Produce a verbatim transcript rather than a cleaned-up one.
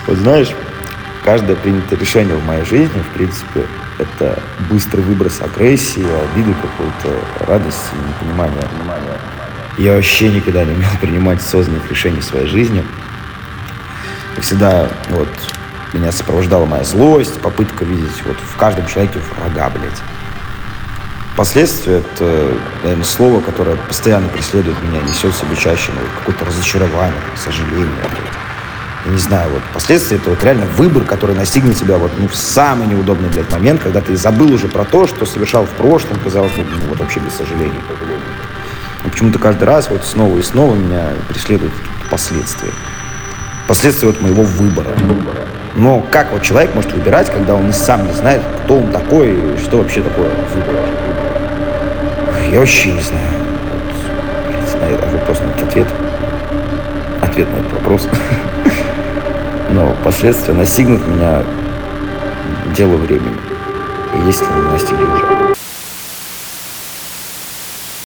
Вот знаешь, каждое принятое решение в моей жизни, в принципе, это быстрый выброс агрессии, обиды какой-то, радости, непонимания. Я вообще никогда не умел принимать осознанных решений в своей жизни. И всегда вот меня сопровождала моя злость, попытка видеть вот в каждом человеке врага, блядь. Последствия — это, наверное, слово, которое постоянно преследует меня, несет в себе чаще ну, какое-то разочарование, сожаление. Я не знаю, вот последствия — это вот реально выбор, который настигнет тебя вот, ну, в самый неудобный, блядь, момент, когда ты забыл уже про то, что совершал в прошлом, казалось, ну, вот вообще без сожалений. Но почему-то каждый раз вот снова и снова меня преследуют последствия. Последствия вот моего выбора. Но как вот человек может выбирать, когда он и сам не знает, кто он такой и что вообще такое выбор? Я вообще не знаю. Вот, не знаю, это вопрос на этот ответ. Ответ на этот вопрос. Но последствия настигнут меня дело времени. И если не настигли уже.